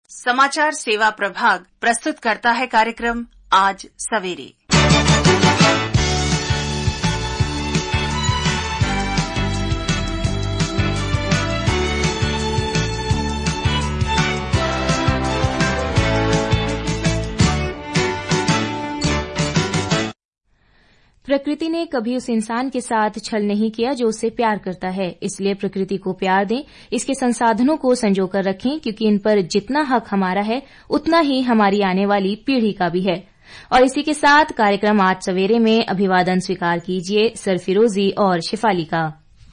समाचार सेवा प्रभाग प्रस्तुत करता है कार्यक्रम आज सवेरे। प्रकृति ने कभी उस इंसान के साथ छल नहीं किया जो उससे प्यार करता है, इसलिए प्रकृति को प्यार दें, इसके संसाधनों को संजोकर रखें, क्योंकि इन पर जितना हक हमारा है उतना ही हमारी आने वाली पीढ़ी का भी है। और इसी के साथ कार्यक्रम आज सवेरे में अभिवादन स्वीकार कीजिए सरफिरोजी और शिफाली का।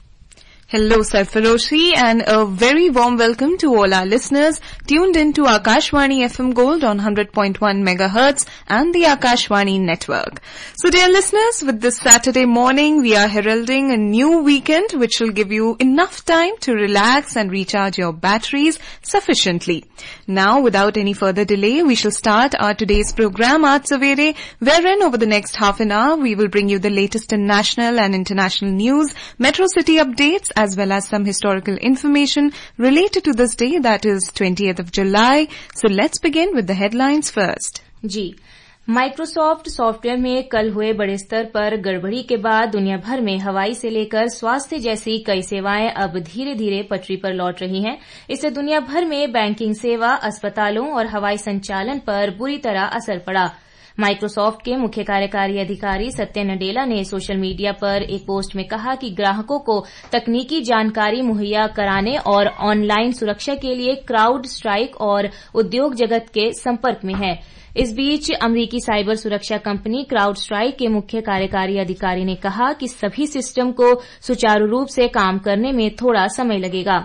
Hello, Sarfaroshi, and a very warm welcome to all our listeners tuned in to Akashvani FM Gold on 100.1 megahertz and the Akashvani network. So, dear listeners, with this Saturday morning, we are heralding a new weekend which will give you enough time to relax and recharge your batteries sufficiently. Now, without any further delay, we shall start our today's program, Aaj Savere, wherein over the next half an hour, we will bring you the latest in national and international news, metro city updates, as well as some historical information related to this day, that is 20th of July. So let's begin with the headlines first. जी, Microsoft software में कल हुए बड़े स्तर पर गड़बड़ी के बाद दुनिया भर में हवाई से लेकर स्वास्थ्य जैसी कई सेवाएं अब धीरे धीरे पटरी पर लौट रही हैं। इससे दुनिया भर में बैंकिंग सेवा, अस्पतालों और हवाई संचालन पर बुरी तरह असर पड़ा। माइक्रोसॉफ्ट के मुख्य कार्यकारी अधिकारी सत्य नडेला ने सोशल मीडिया पर एक पोस्ट में कहा कि ग्राहकों को तकनीकी जानकारी मुहैया कराने और ऑनलाइन सुरक्षा के लिए क्राउड स्ट्राइक और उद्योग जगत के संपर्क में है। इस बीच अमरीकी साइबर सुरक्षा कंपनी क्राउड स्ट्राइक के मुख्य कार्यकारी अधिकारी ने कहा कि सभी सिस्टम को सुचारू रूप से काम करने में थोड़ा समय लगेगा।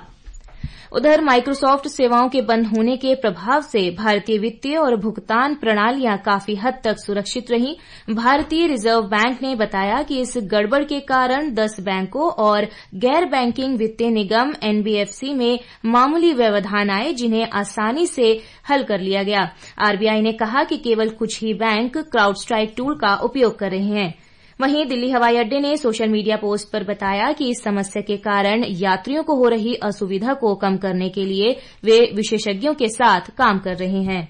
उधर माइक्रोसॉफ्ट सेवाओं के बंद होने के प्रभाव से भारतीय वित्तीय और भुगतान प्रणालियां काफी हद तक सुरक्षित रहीं। भारतीय रिजर्व बैंक ने बताया कि इस गड़बड़ के कारण 10 बैंकों और गैर बैंकिंग वित्तीय निगम एनबीएफसी में मामूली व्यवधान आए, जिन्हें आसानी से हल कर लिया गया। आरबीआई ने कहा कि केवल कुछ ही बैंक क्राउड स्ट्राइक टूल का उपयोग कर रहे हैं। वहीं दिल्ली हवाई अड्डे ने सोशल मीडिया पोस्ट पर बताया कि इस समस्या के कारण यात्रियों को हो रही असुविधा को कम करने के लिए वे विशेषज्ञों के साथ काम कर रहे हैं।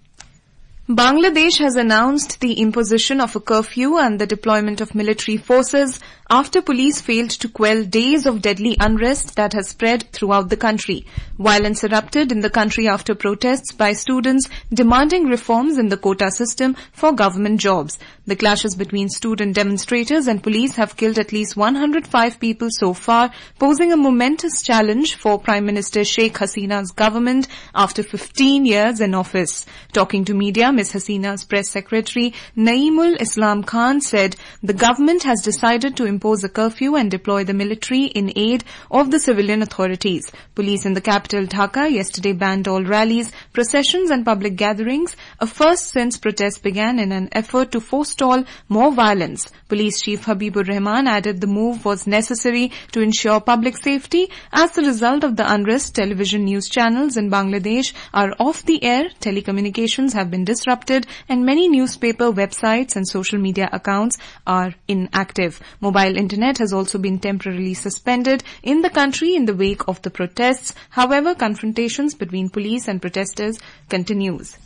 Bangladesh has announced the imposition of a curfew and the deployment of military forces after police failed to quell days of deadly unrest that has spread throughout the country. Violence erupted in the country after protests by students demanding reforms in the quota system for government jobs. The clashes between student demonstrators and police have killed at least 105 people so far, posing a momentous challenge for Prime Minister Sheikh Hasina's government after 15 years in office. Talking to media, Ms. Hasina's press secretary Naeemul Islam Khan said the government has decided to impose a curfew and deploy the military in aid of the civilian authorities. Police in the capital Dhaka yesterday banned all rallies, processions and public gatherings, a first since protests began in an effort to forestall more violence. Police Chief Habibur Rahman added the move was necessary to ensure public safety. As a result of the unrest, television news channels in Bangladesh are off the air, telecommunications have been disrupted, and many newspaper websites and social media accounts are inactive. Mobile internet has also been temporarily suspended in the country in the wake of the protests. However, confrontations between police and protesters continues.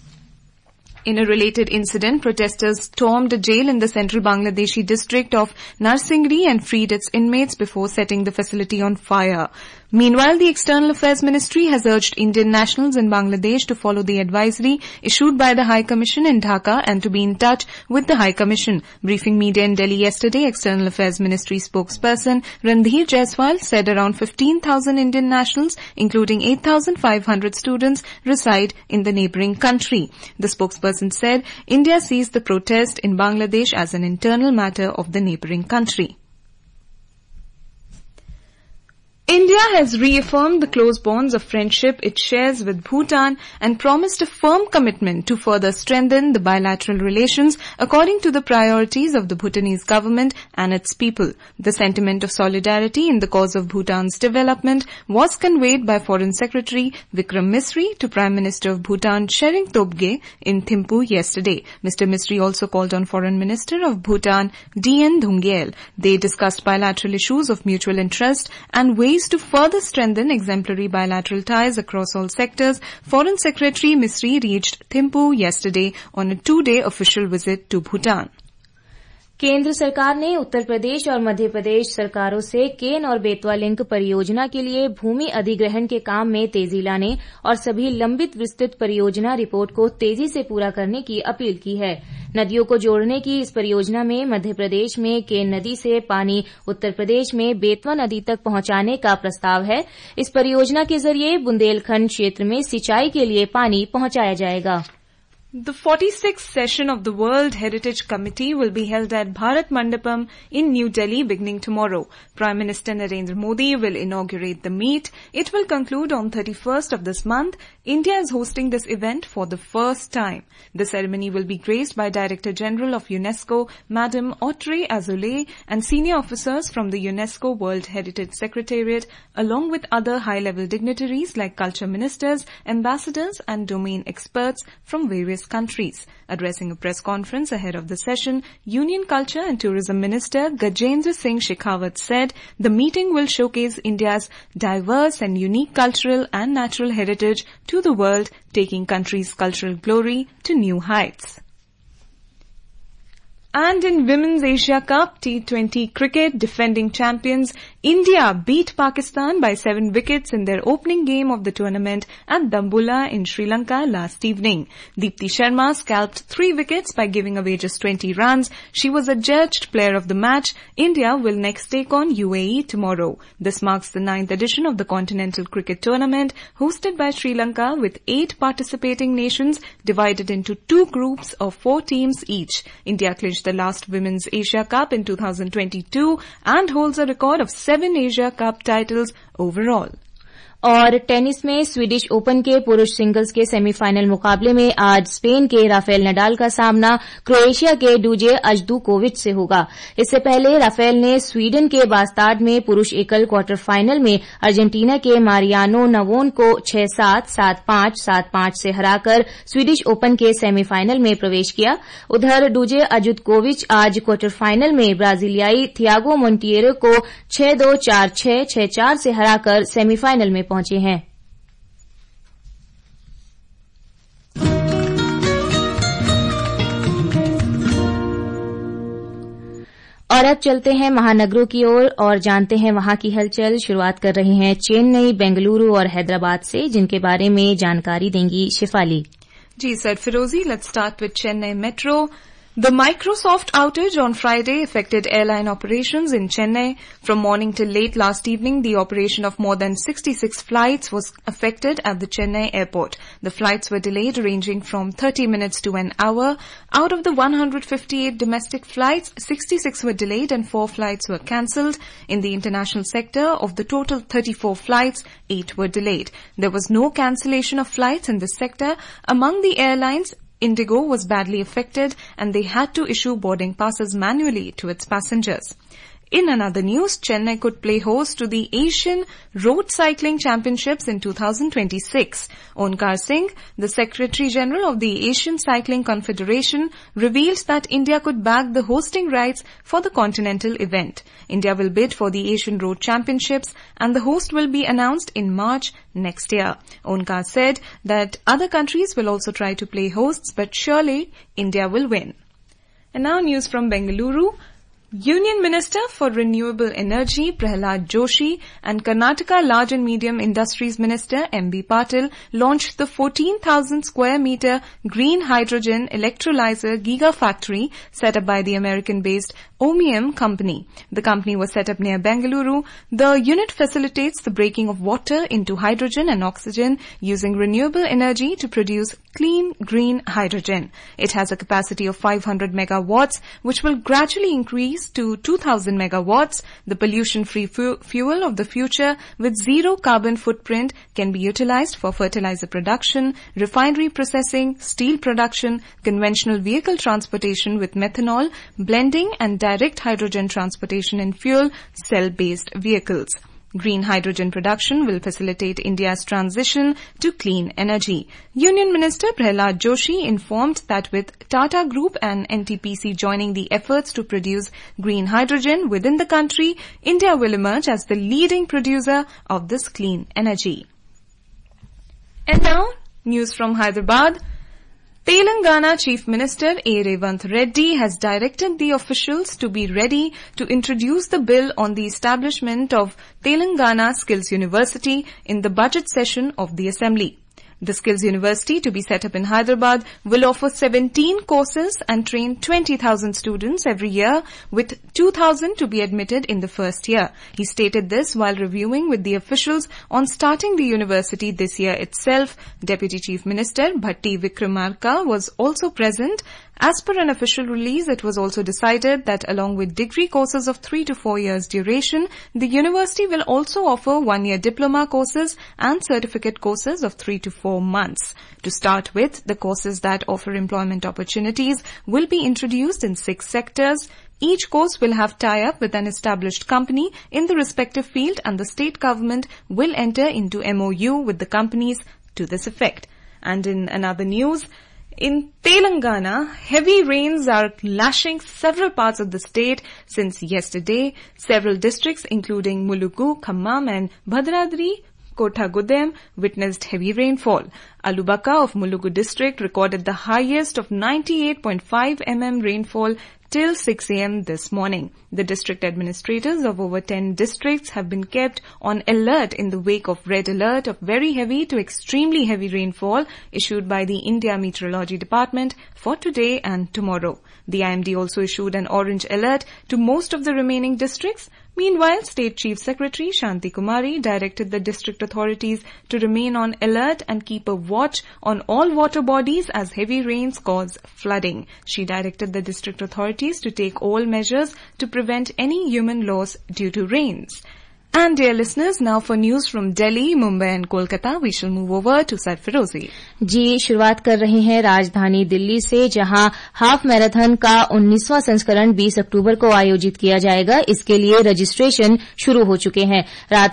In a related incident, protesters stormed a jail in the central Bangladeshi district of Narsingri and freed its inmates before setting the facility on fire. Meanwhile, the External Affairs Ministry has urged Indian nationals in Bangladesh to follow the advisory issued by the High Commission in Dhaka and to be in touch with the High Commission. Briefing media in Delhi yesterday, External Affairs Ministry spokesperson Randhir Jaiswal said around 15,000 Indian nationals, including 8,500 students, reside in the neighbouring country. The spokesperson said India sees the protest in Bangladesh as an internal matter of the neighbouring country. India has reaffirmed the close bonds of friendship it shares with Bhutan and promised a firm commitment to further strengthen the bilateral relations according to the priorities of the Bhutanese government and its people. The sentiment of solidarity in the cause of Bhutan's development was conveyed by Foreign Secretary Vikram Misri to Prime Minister of Bhutan Tshering Tobgay in Thimphu yesterday. Mr. Misri also called on Foreign Minister of Bhutan DN Dhungel. They discussed bilateral issues of mutual interest and ways poised to further strengthen exemplary bilateral ties across all sectors, Foreign Secretary Misri reached Thimphu yesterday on a 2-day official visit to Bhutan. केंद्र सरकार ने उत्तर प्रदेश और मध्य प्रदेश सरकारों से केन और Betwa link परियोजना के लिए भूमि अधिग्रहण के काम में तेजी लाने और सभी लंबित विस्तृत परियोजना रिपोर्ट को तेजी से पूरा करने की अपील की है। नदियों को जोड़ने की इस परियोजना में मध्य प्रदेश में केन नदी से पानी उत्तर प्रदेश में बेतवा नदी तक पहुंचाने का प्रस्ताव है। इस परियोजना के जरिए बुंदेलखंड क्षेत्र में सिंचाई के लिए पानी पहुंचाया जाएगा। The 46th session of the World Heritage Committee will be held at Bharat Mandapam in New Delhi beginning tomorrow. Prime Minister Narendra Modi will inaugurate the meet. It will conclude on 31st of this month. India is hosting this event for the first time. The ceremony will be graced by Director General of UNESCO, Madam Audrey Azoulay, and senior officers from the UNESCO World Heritage Secretariat, along with other high-level dignitaries like culture ministers, ambassadors, and domain experts from various countries. Addressing a press conference ahead of the session, Union Culture and Tourism Minister Gajendra Singh Shekhawat said the meeting will showcase India's diverse and unique cultural and natural heritage to the world, taking country's cultural glory to new heights. And in Women's Asia Cup T20 cricket, defending champions India beat Pakistan by 7 wickets in their opening game of the tournament at Dambulla in Sri Lanka last evening. Deepti Sharma scalped 3 wickets by giving away just 20 runs. She was adjudged player of the match. India will next take on UAE tomorrow. This marks the 9th edition of the Continental Cricket Tournament hosted by Sri Lanka with 8 participating nations divided into 2 groups of 4 teams each. India clinched the last Women's Asia Cup in 2022 and holds a record of 7 Asia Cup titles overall. और tennis में Swedish Open के पुरुष singles के semifinal मुकाबले में आज Spain के Rafael Nadal का सामना क्रोएशिया के डूजे अजदुकोविच से होगा। इससे पहले राफेल ने स्वीडन के बास्ताड में पुरुष एकल क्वार्टर फाइनल में अर्जेंटीना के मारियानो नवोन को 6-7, 7-5, 7-5 से हराकर स्वीडिश ओपन के सेमीफाइनल में प्रवेश किया। उधर डूजे अजदुकोविच आज क्वार्टर फाइनल में ब्राजीलियाई थियागो मोंटिएरो को 6-2, 4-6, 6-4 से हराकर सेमीफाइनल में पहुंचे हैं। और अब चलते हैं महानगरों की ओर और जानते हैं वहां की हलचल। शुरुआत कर रहे हैं चेन्नई, बेंगलुरु और हैदराबाद से, जिनके बारे में जानकारी देंगी शिफाली। जी sir Firozi, let's start with Chennai metro. The Microsoft outage on Friday affected airline operations in Chennai. From morning till late last evening, the operation of more than 66 flights was affected at the Chennai airport. The flights were delayed ranging from 30 minutes to an hour. Out of the 158 domestic flights, 66 were delayed and 4 flights were cancelled. In the international sector, of the total 34 flights, 8 were delayed. There was no cancellation of flights in this sector. Among the airlines, Indigo was badly affected and they had to issue boarding passes manually to its passengers. In another news, Chennai could play host to the Asian Road Cycling Championships in 2026. Onkar Singh, the Secretary General of the Asian Cycling Confederation, reveals that India could bag the hosting rights for the continental event. India will bid for the Asian Road Championships and the host will be announced in March next year. Onkar said that other countries will also try to play hosts, but surely India will win. And now news from Bengaluru. Union Minister for Renewable Energy Prahlad Joshi and Karnataka Large and Medium Industries Minister M.B. Patil launched the 14,000 square meter green hydrogen electrolyzer gigafactory set up by the American-based Omium company. The company was set up near Bengaluru. The unit facilitates the breaking of water into hydrogen and oxygen using renewable energy to produce clean green hydrogen. It has a capacity of 500 megawatts, which will gradually increase to 2,000 megawatts. The pollution-free fuel of the future with zero carbon footprint can be utilized for fertilizer production, refinery processing, steel production, conventional vehicle transportation with methanol, blending and direct hydrogen transportation in fuel cell-based vehicles. Green hydrogen production will facilitate India's transition to clean energy. Union Minister Prahlad Joshi informed that with Tata Group and NTPC joining the efforts to produce green hydrogen within the country, India will emerge as the leading producer of this clean energy. And now, news from Hyderabad. Telangana Chief Minister A. Revant Reddy has directed the officials to be ready to introduce the bill on the establishment of Telangana Skills University in the budget session of the Assembly. The Skills University, to be set up in Hyderabad, will offer 17 courses and train 20,000 students every year, with 2,000 to be admitted in the first year. He stated this while reviewing with the officials on starting the university this year itself. Deputy Chief Minister Bhatti Vikramarka was also present. As per an official release, it was also decided that along with degree courses of 3 to 4 years duration, the university will also offer 1-year diploma courses and certificate courses of 3 to 4 months. To start with, the courses that offer employment opportunities will be introduced in 6 sectors. Each course will have tie-up with an established company in the respective field, and the state government will enter into MOU with the companies to this effect. And in another news, in Telangana, heavy rains are lashing several parts of the state since yesterday. Several districts including Mulugu, Khammam and Bhadradri, Kothagudem witnessed heavy rainfall. Alubaka of Mulugu district recorded the highest of 98.5 mm rainfall till 6 a.m. this morning. The district administrators of over 10 districts have been kept on alert in the wake of red alert of very heavy to extremely heavy rainfall issued by the India Meteorology Department for today and tomorrow. The IMD also issued an orange alert to most of the remaining districts. Meanwhile, State Chief Secretary Shanti Kumari directed the district authorities to remain on alert and keep a watch on all water bodies as heavy rains cause flooding. She directed the district authorities to take all measures to prevent any human loss due to rains. And dear listeners, now for news from Delhi, Mumbai and Kolkata, we shall move over to Sarfirozi. जी, शुरुआत कर रहे हैं राजधानी दिल्ली से, जहां half marathon का 19वां संस्करण 20 अक्टूबर को आयोजित किया जाएगा. इसके लिए रजिस्ट्रेशन शुरू हो चुके हैं. रात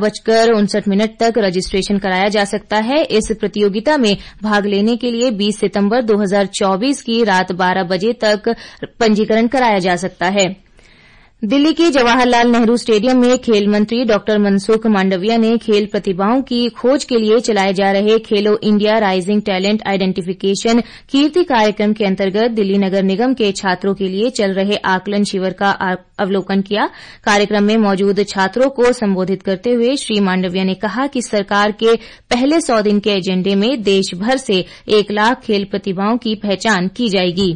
11:59 तक रजिस्ट्रेशन कराया जा सकता है. इस प्रतियोगिता में भाग लेने के लिए 20 सितंबर 2024 की रात 12 बजे तक पंजीकरण कराया जा सकता है. दिल्ली के जवाहरलाल नेहरू स्टेडियम में खेल मंत्री डॉ मनसुख मांडविया ने खेल प्रतिभाओं की खोज के लिए चलाए जा रहे Khelo India rising talent identification KIRTI कार्यक्रम के अंतर्गत दिल्ली नगर निगम के छात्रों के लिए चल रहे आकलन शिविर का अवलोकन किया. कार्यक्रम में मौजूद छात्रों को संबोधित करते हुए श्री मांडविया ने कहा कि सरकार के पहले 100 दिन के एजेंडे में देश भर से 1 लाख खेल प्रतिभाओं की पहचान की जाएगी.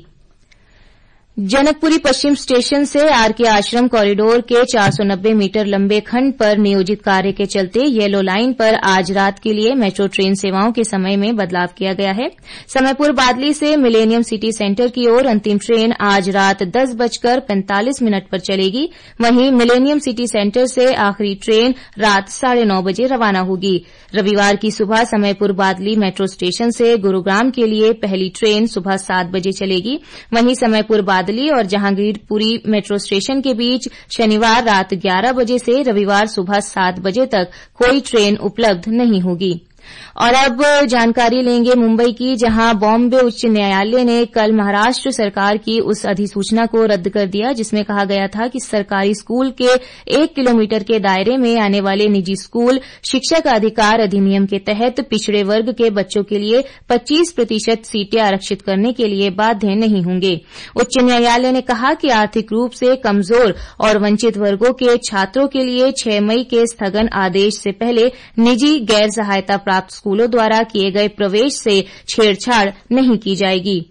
जनकपुरी पश्चिम स्टेशन से आरके आश्रम कॉरिडोर के 490 मीटर लंबे खंड पर नियोजित कार्य के चलते येलो लाइन पर आज रात के लिए मेट्रो ट्रेन सेवाओं के समय में बदलाव किया गया है. समयपुर बादली से मिलेनियम सिटी सेंटर की ओर अंतिम ट्रेन आज रात 10:45 पर चलेगी. वहीं मिलेनियम सिटी सेंटर से आखिरी ट्रेन रात 9:30 बजे रवाना होगी. रविवार की सुबह समयपुर बादली मेट्रो स्टेशन से गुरुग्राम के लिए पहली ट्रेन सुबह 7 बजे चलेगी. वहीं समयपुर बादली और जहांगीरपुरी मेट्रो स्टेशन के बीच शनिवार रात 11 बजे से रविवार सुबह 7 बजे तक कोई ट्रेन उपलब्ध नहीं होगी. और अब जानकारी लेंगे मुंबई की, जहां बॉम्बे उच्च न्यायालय ने कल महाराष्ट्र सरकार की उस अधिसूचना को रद्द कर दिया जिसमें कहा गया था कि सरकारी स्कूल के 1 किलोमीटर के दायरे में आने वाले निजी स्कूल शिक्षक अधिकार अधिनियम के तहत पिछड़े वर्ग के बच्चों के लिए 25% सीटें आरक्षित करने के लिए बाध्य नहीं होंगे. उच्च न्यायालय ने कहा कि आर्थिक रूप से कमजोर और वंचित वर्गों के छात्रों के लिए 6 मई के स्थगन आदेश से पहले निजी गैर सहायता प्राप्त स्कूलों द्वारा किए गए प्रवेश से छेड़छाड़ नहीं की जाएगी.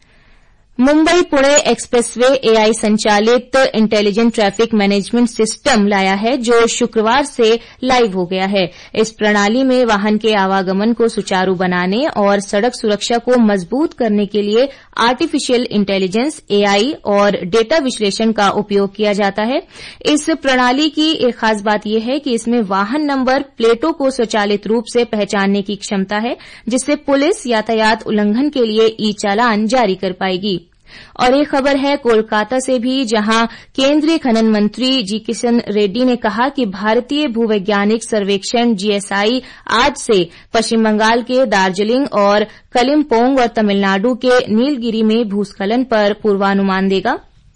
मुंबई पुणे एक्सप्रेसवे एआई संचालित इंटेलिजेंट ट्रैफिक मैनेजमेंट सिस्टम लाया है, जो शुक्रवार से लाइव हो गया है. इस प्रणाली में वाहन के आवागमन को सुचारू बनाने और सड़क सुरक्षा को मजबूत करने के लिए आर्टिफिशियल इंटेलिजेंस एआई और डेटा विश्लेषण का उपयोग किया जाता है. इस प्रणाली की एक खास बात यह है कि इसमें वाहन नंबर प्लेटों को स्वचालित रूप से पहचानने की क्षमता है, जिससे पुलिस यातायात उल्लंघन के लिए ई चालान जारी कर पाएगी. और एक खबर है कोलकाता से भी, जहां केंद्रीय खनन मंत्री जी किशन रेड्डी ने कहा कि भारतीय भूवैज्ञानिक सर्वेक्षण जीएसआई आज से पश्चिम बंगाल के दार्जिलिंग और कलिम्पोंग और तमिलनाडु के नीलगिरी में भूस्खलन पर पूर्वानुमान देगा।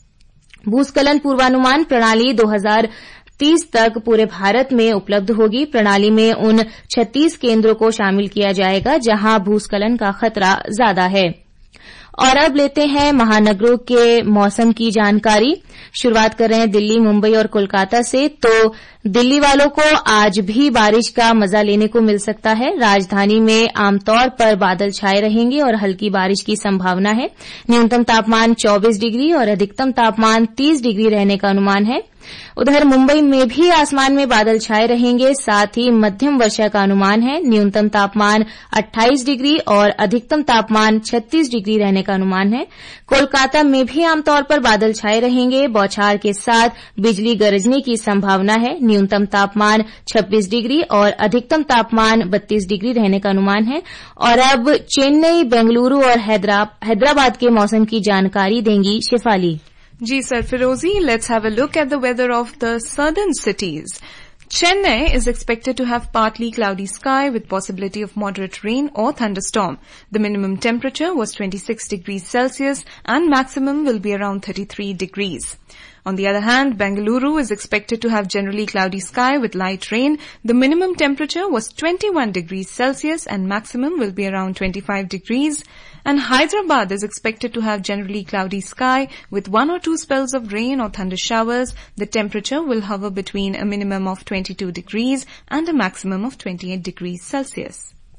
भूस्खलन पूर्वानुमान प्रणाली 2030 तक पूरे भारत में उपलब्ध होगी। प्रणाली में उन 36 केंद्रों को शामिल किया जाएगा जहां भूस्खलन का खतरा ज्यादा है। और अब लेते हैं महानगरों के मौसम की जानकारी। शुरुआत कर रहे हैं दिल्ली, मुंबई और कोलकाता से। तो दिल्ली वालों को आज भी बारिश का मजा लेने को मिल सकता है। राजधानी में आमतौर पर बादल छाए रहेंगे और हल्की बारिश की संभावना है। न्यूनतम तापमान 24 डिग्री और अधिकतम तापमान 30 डिग्री रहने का अनुमान है। उधर मुंबई में भी आसमान में बादल छाए रहेंगे, साथ ही मध्यम वर्षा का अनुमान है। न्यूनतम तापमान 28 डिग्री और अधिकतम तापमान 36 डिग्री रहने का अनुमान है। कोलकाता में भी आमतौर पर बादल छाए रहेंगे, बौछार के साथ बिजली गरजने की संभावना है। न्यूनतम तापमान 26 डिग्री और अधिकतम तापमान 32 डिग्री रहने का अनुमान है। और अब चेन्नई, बेंगलुरु और हैदराबाद के मौसम की जानकारी देंगी शेफाली। जी सर फिरोजी, let's have a look at the weather of the southern cities. Chennai is expected to have partly cloudy sky with possibility of moderate rain or thunderstorm. The minimum temperature was 26 degrees Celsius and maximum will be around 33 degrees. On the other hand, Bengaluru is expected to have generally cloudy sky with light rain. The minimum temperature was 21 degrees Celsius and maximum will be around 25 degrees. And Hyderabad is expected to have generally cloudy sky with 1 or 2 spells of rain or thunder showers. The temperature will hover between a minimum of 22 degrees and a maximum of 28 degrees Celsius.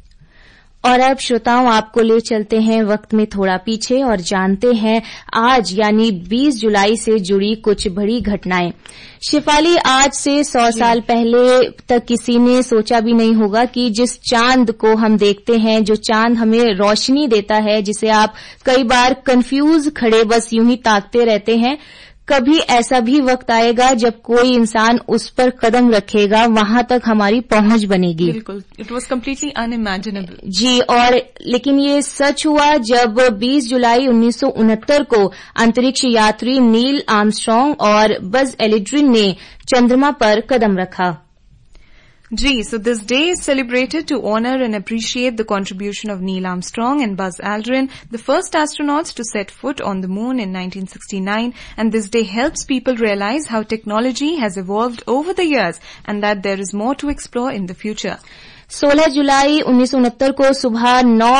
और अब श्रोताओं, आपको ले चलते हैं वक्त में थोड़ा पीछे और जानते हैं आज यानी 20 जुलाई से जुड़ी कुछ बड़ी घटनाएं। शिफाली, आज से 100 साल पहले तक किसी ने सोचा भी नहीं होगा कि जिस चांद को हम देखते हैं, जो चांद हमें रोशनी देता है, जिसे आप कई बार कंफ्यूज खड़े बस यूं ही ताकते रहते हैं, कभी ऐसा भी वक्त आएगा जब कोई इंसान उस पर कदम रखेगा, वहां तक हमारी पहुंच बनेगी। बिल्कुल, इट वॉज कम्प्लीटली अनइमेजिनेबल। जी, और लेकिन ये सच हुआ जब 20 जुलाई 1969 को अंतरिक्ष यात्री नील आर्मस्ट्रांग और बज एल्ड्रिन ने चंद्रमा पर कदम रखा। Gee, so this day is celebrated to honor and appreciate the contribution of Neil Armstrong and Buzz Aldrin, the first astronauts to set foot on the moon in 1969, and this day helps people realize how technology has evolved over the years and that there is more to explore in the future. 16 जुलाई 1969 को सुबह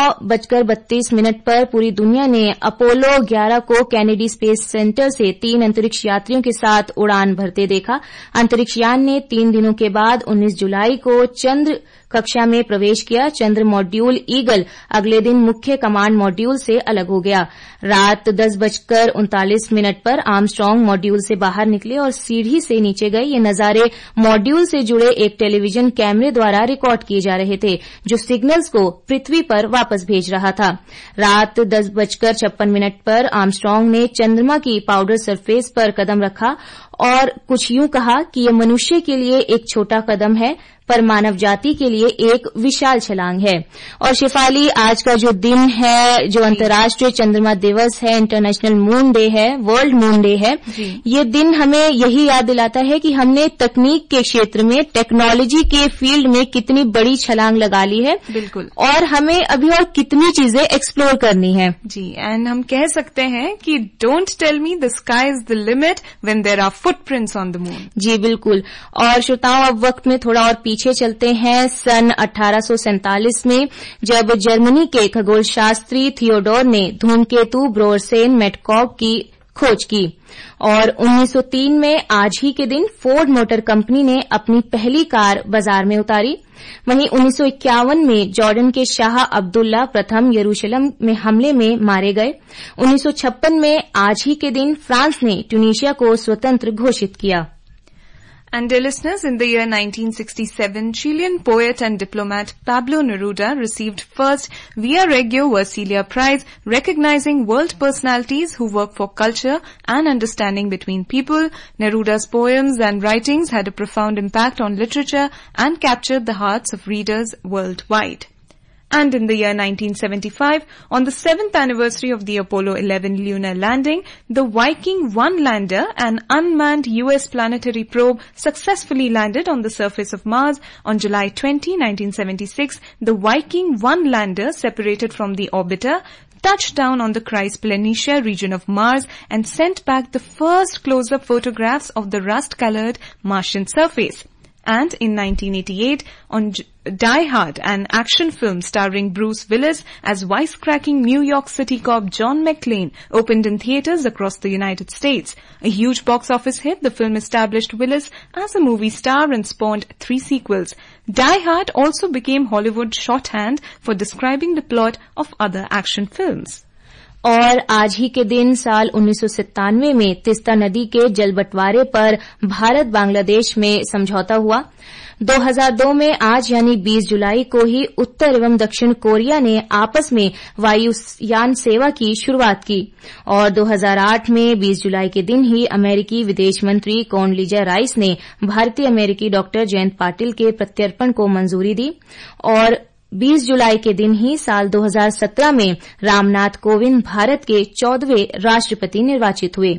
9:32 पर पूरी दुनिया ने Apollo 11 को Kennedy space centre से 3 अंतरिक्ष यात्रियों के साथ उड़ान भरते देखा। अंतरिक्ष यान ने 3 दिनों के बाद 19 जुलाई को चंद्र कक्षा में प्रवेश किया। चंद्र मॉड्यूल ईगल अगले दिन मुख्य कमांड मॉड्यूल से अलग हो गया। रात 10:39 पर आर्मस्ट्रांग मॉड्यूल से बाहर निकले और सीढ़ी से नीचे गए। ये नजारे मॉड्यूल से जुड़े एक टेलीविजन कैमरे द्वारा रिकॉर्ड किए जा रहे थे, जो सिग्नल्स को पृथ्वी पर वापस भेज रहा था। रात 10:56 पर आर्मस्ट्रांग ने चंद्रमा की पाउडर सरफेस पर कदम रखा और कुछ यूं कहा कि यह मनुष्य के लिए एक छोटा कदम है, पर मानव जाति के लिए एक विशाल छलांग है। और शिफाली, आज का जो दिन है, जो अंतर्राष्ट्रीय चंद्रमा दिवस है, इंटरनेशनल मून डे है, वर्ल्ड मून डे है, ये दिन हमें यही याद दिलाता है कि हमने तकनीक के क्षेत्र में, टेक्नोलॉजी के फील्ड में कितनी बड़ी छलांग लगा ली है। बिल्कुल, और हमें अभी और कितनी चीजें एक्सप्लोर करनी है। जी, एंड हम कह सकते हैं कि don't tell me the sky is the limit when there are footprints on the moon. जी बिल्कुल। और श्रोताओं, अब वक्त में थोड़ा और पीछे चलते हैं। सन 1847 में जब जर्मनी के खगोल शास्त्री थियोडोर ने धूमकेतु ब्रोरसेन मेटकॉव की खोज की। और 1903 में आज ही के दिन फोर्ड मोटर कंपनी ने अपनी पहली कार बाजार में उतारी। वहीं 1951 में जॉर्डन के शाह अब्दुल्ला प्रथम यरूशलेम में हमले में मारे गए। 1956 में आज ही के दिन फ्रांस ने ट्यूनीशिया को स्वतंत्र घोषित किया। And dear listeners, in the year 1967, Chilean poet and diplomat Pablo Neruda received first Via Reggio Versilia Prize, recognizing world personalities who work for culture and understanding between people. Neruda's poems and writings had a profound impact on literature and captured the hearts of readers worldwide. And in the year 1975, on the 7th anniversary of the Apollo 11 lunar landing, the Viking 1 lander, an unmanned US planetary probe, successfully landed on the surface of Mars. On July 20, 1976, the Viking 1 lander separated from the orbiter, touched down on the Chryse-Planitia region of Mars and sent back the first close-up photographs of the rust-colored Martian surface. And in 1988, on Die Hard, an action film starring Bruce Willis as wisecracking New York City cop John McClane, opened in theaters across the United States. A huge box office hit, the film established Willis as a movie star and spawned 3 sequels. Die Hard also became Hollywood's shorthand for describing the plot of other action films. और आज ही के दिन साल 1997 में तीस्ता नदी के जल बंटवारे पर भारत बांग्लादेश में समझौता हुआ। 2002 में आज यानी 20 जुलाई को ही उत्तर एवं दक्षिण कोरिया ने आपस में वायुयान सेवा की शुरुआत की और 2008 में 20 जुलाई के दिन ही अमेरिकी विदेश मंत्री कोंडलीजा राइस ने भारतीय अमेरिकी डॉक्टर जयंत पाटिल के प्रत्यर्पण को मंजूरी दी और 20 जुलाई के दिन ही साल 2017 में रामनाथ कोविंद भारत के 14वें राष्ट्रपति निर्वाचित हुए।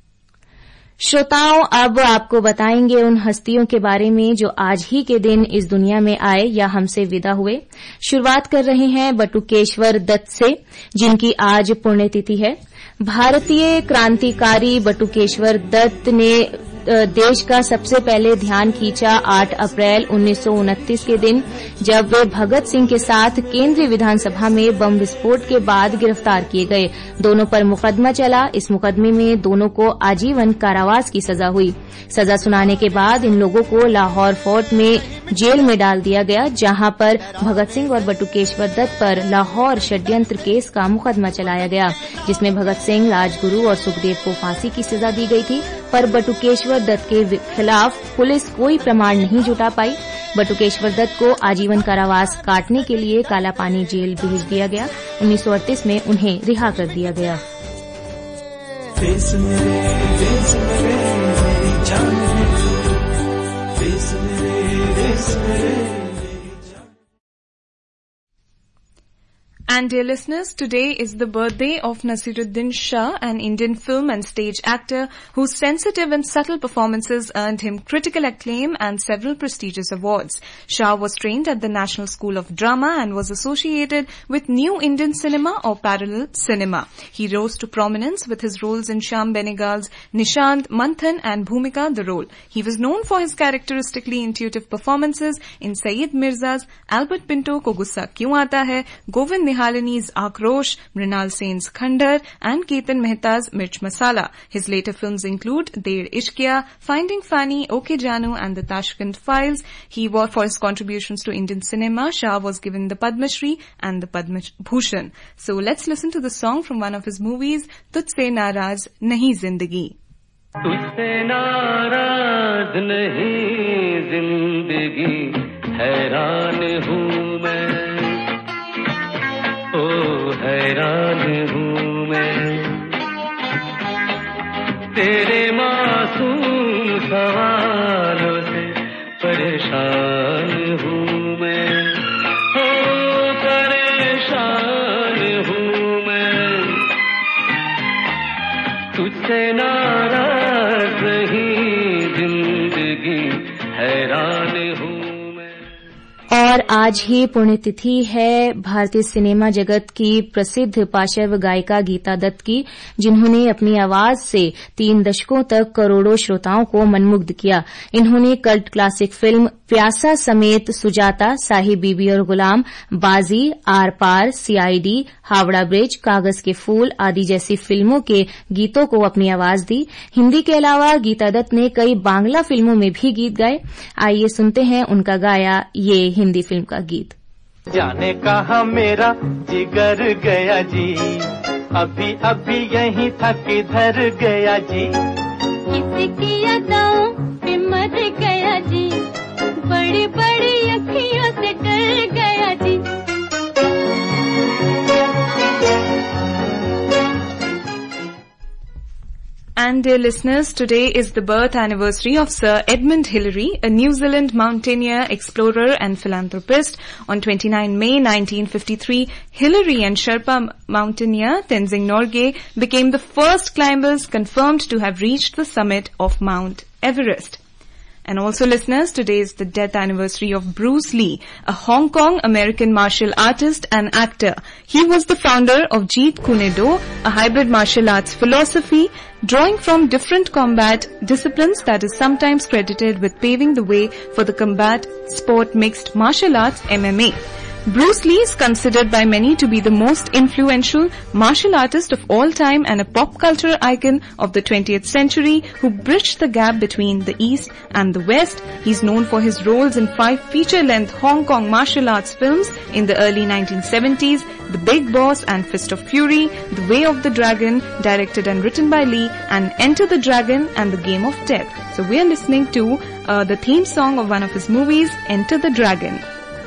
श्रोताओं, अब आपको बताएंगे उन हस्तियों के बारे में जो आज ही के दिन इस दुनिया में आए या हमसे विदा हुए। शुरुआत कर रहे हैं बटुकेश्वर दत्त से, जिनकी आज पुण्यतिथि है। भारतीय क्रांतिकारी बटुकेश्वर दत्त ने देश का सबसे पहले ध्यान खींचा 8 अप्रैल 1929 के दिन, जब वे भगत सिंह के साथ केंद्रीय विधानसभा में बम विस्फोट के बाद गिरफ्तार किए गए। दोनों पर मुकदमा चला। इस मुकदमे में दोनों को आजीवन कारावास की सजा हुई। सजा सुनाने के बाद इन लोगों को लाहौर फोर्ट में जेल में डाल दिया गया, जहां पर भगत सिंह और बटुकेश्वर दत्त पर लाहौर षड्यंत्र केस का मुकदमा चलाया गया, जिसमें भगत सिंह, राजगुरु और सुखदेव को फांसी की सजा दी गई थी। पर बटुकेश्वर दत्त के खिलाफ पुलिस कोई प्रमाण नहीं जुटा पाई। बटुकेश्वर दत्त को आजीवन कारावास काटने के लिए कालापानी जेल भेज दिया गया। 1938 में उन्हें रिहा कर दिया गया। And dear listeners, today is the birthday of Nasiruddin Shah, an Indian film and stage actor whose sensitive and subtle performances earned him critical acclaim and several prestigious awards. Shah was trained at the National School of Drama and was associated with New Indian Cinema or Parallel Cinema. He rose to prominence with his roles in Shyam Benegal's Nishant, Manthan and Bhumika the Role. He was known for his characteristically intuitive performances in Syed Mirza's Albert Pinto Ko Gussa Kyun Aata Hai, Govind Nihalini's Akrosh, Mrinal Sen's Khandar and Ketan Mehta's Mirch Masala. His later films include Der Ishqiya, Finding Fanny, OK Janu and the Tashkent Files. For his contributions to Indian cinema, Shah was given the Padma Shri and the Padma Bhushan. So let's listen to the song from one of his movies, Tujhse Naraz Nahi Zindagi. तुझसे नाराज नहीं जिंदगी, हैरान हूँ मैं, ओ हैरान हूँ मैं, तेरे मासूम सवालों से परेशान हूँ मैं, ओ परेशान हूँ मैं, तुझसे नाराज नहीं जिंदगी, हैरान हूँ। और आज ही पुण्यतिथि है भारतीय सिनेमा जगत की प्रसिद्ध पार्श्व गायिका गीता दत्त की, जिन्होंने अपनी आवाज से 3 दशकों तक करोड़ों श्रोताओं को मनमुग्ध किया। इन्होंने कल्ट क्लासिक फिल्म प्यासा समेत सुजाता, साहिब बीबी और गुलाम, बाजी, आर पार, सीआईडी, हावड़ा ब्रिज, कागज के फूल आदि जैसी फिल्मों के गीतों को अपनी आवाज दी। हिंदी के अलावा गीता दत्त ने कई बांग्ला फिल्मों में भी गीत गाए। आइए सुनते हैं उनका गाया ये हिंदी फिल्म का गीत। जाने कहा मेरा जिगर गया जी, अभी अभी यहीं था किधर गया जी, किसकी यादों पे मर गया जी, बड़ी बड़ी अखियों से डर गया जी। And dear listeners, today is the birth anniversary of Sir Edmund Hillary, a New Zealand mountaineer, explorer and philanthropist. On 29 May 1953, Hillary and Sherpa mountaineer Tenzing Norgay became the first climbers confirmed to have reached the summit of Mount Everest. And also listeners, today is the death anniversary of Bruce Lee, a Hong Kong American martial artist and actor. He was the founder of Jeet Kune Do, a hybrid martial arts philosophy, drawing from different combat disciplines that is sometimes credited with paving the way for the combat sport mixed martial arts MMA. Bruce Lee is considered by many to be the most influential martial artist of all time and a pop culture icon of the 20th century who bridged the gap between the East and the West. He's known for his roles in 5 feature-length Hong Kong martial arts films in the early 1970s, The Big Boss and Fist of Fury, The Way of the Dragon, directed and written by Lee, and Enter the Dragon and The Game of Death. So we are listening to the theme song of one of his movies, Enter the Dragon.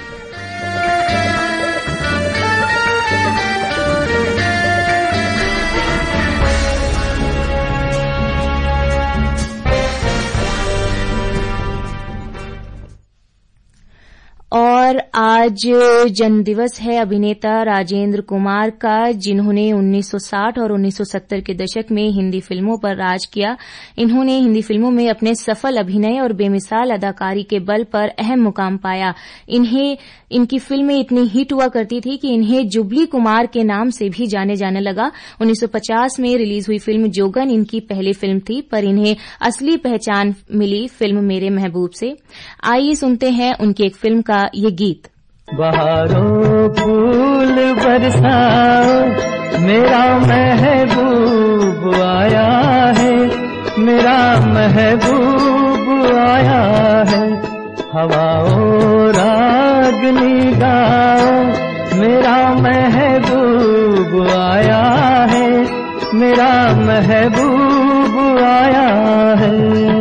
और आज जन्म दिवस है अभिनेता राजेंद्र कुमार का, जिन्होंने 1960 और 1970 के दशक में हिंदी फिल्मों पर राज किया। इन्होंने हिंदी फिल्मों में अपने सफल अभिनय और बेमिसाल अदाकारी के बल पर अहम मुकाम पाया। इनकी फिल्में इतनी हिट हुआ करती थी कि इन्हें जुबली कुमार के नाम से भी जाने जाने लगा। 1950 में रिलीज हुई फिल्म जोगन इनकी पहली फिल्म थी, पर इन्हें असली पहचान मिली फिल्म मेरे महबूब से। आइए सुनते हैं उनकी एक फिल्म का ये गीत। बहारों फूल बरसाओ, मेरा महबूब आया है, मेरा महबूब आया है। हवाओं रागनी गाओ, मेरा महबूब आया है, मेरा महबूब आया है।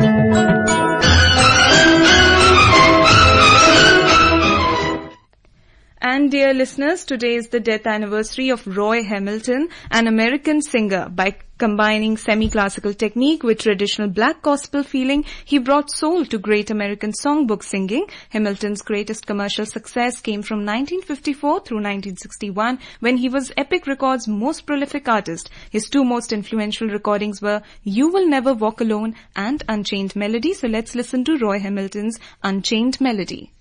And dear listeners, today is the death anniversary of Roy Hamilton, an American singer. By combining semi-classical technique with traditional black gospel feeling, he brought soul to great American songbook singing. Hamilton's greatest commercial success came from 1954 through 1961, when he was Epic Records' most prolific artist. His 2 most influential recordings were You Will Never Walk Alone and Unchained Melody. So let's listen to Roy Hamilton's Unchained Melody.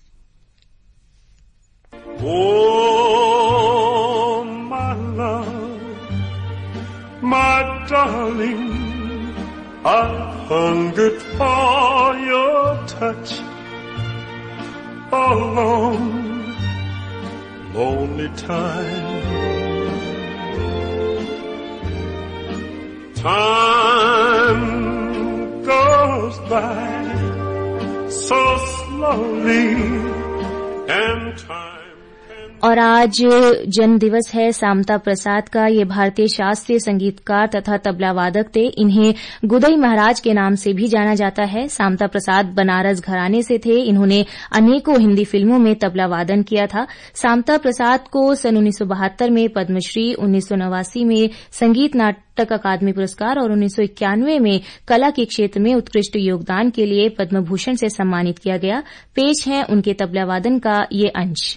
Oh, my love, my darling, I hungered for your touch. A long, lonely time. Time goes by so slowly, and time. और आज जन्म दिवस है सामता प्रसाद का। ये भारतीय शास्त्रीय संगीतकार तथा तबला वादक थे। इन्हें गुदई महाराज के नाम से भी जाना जाता है। सामता प्रसाद बनारस घराने से थे। इन्होंने अनेकों हिंदी फिल्मों में तबला वादन किया था। सामता प्रसाद को सन 1972 में पद्मश्री, 1989 में संगीत नाटक अकादमी पुरस्कार और 1991 में कला के क्षेत्र में उत्कृष्ट योगदान के लिए पद्म भूषण से सम्मानित किया गया। पेश है उनके तबला वादन का ये अंश।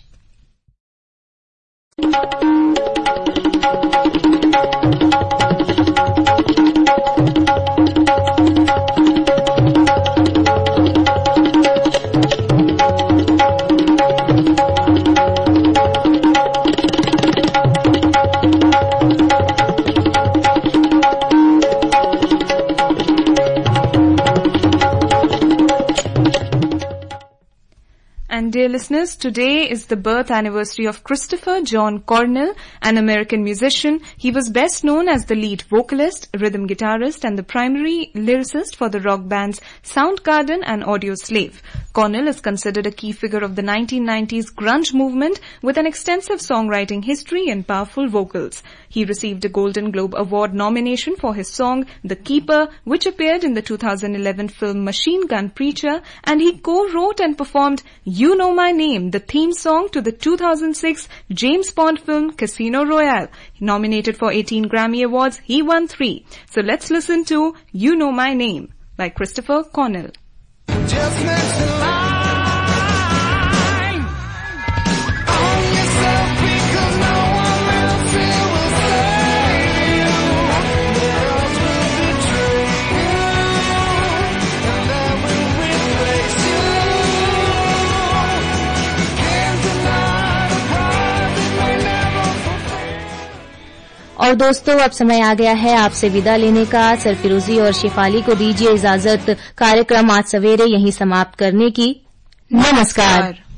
And dear listeners, today is the birth anniversary of Christopher John Cornell, an American musician. He was best known as the lead vocalist, rhythm guitarist, and the primary lyricist for the rock bands Soundgarden and Audioslave. Cornell is considered a key figure of the 1990s grunge movement with an extensive songwriting history and powerful vocals. He received a Golden Globe Award nomination for his song The Keeper, which appeared in the 2011 film Machine Gun Preacher, and he co-wrote and performed You Know My Name, the theme song to the 2006 James Bond film Casino Royale. Nominated for 18 Grammy Awards, he won 3. So let's listen to You Know My Name by Christopher Cornell. Just next in line on yourself because no one else here will save you. Theirs will betray you, and they will replace you. Can't deny the prize it may never fulfill. और दोस्तों, अब समय आ गया है आपसे विदा लेने का। सरफिरोजी और शिफाली को दीजिए इजाजत कार्यक्रम आज सवेरे यहीं समाप्त करने की। नमस्कार।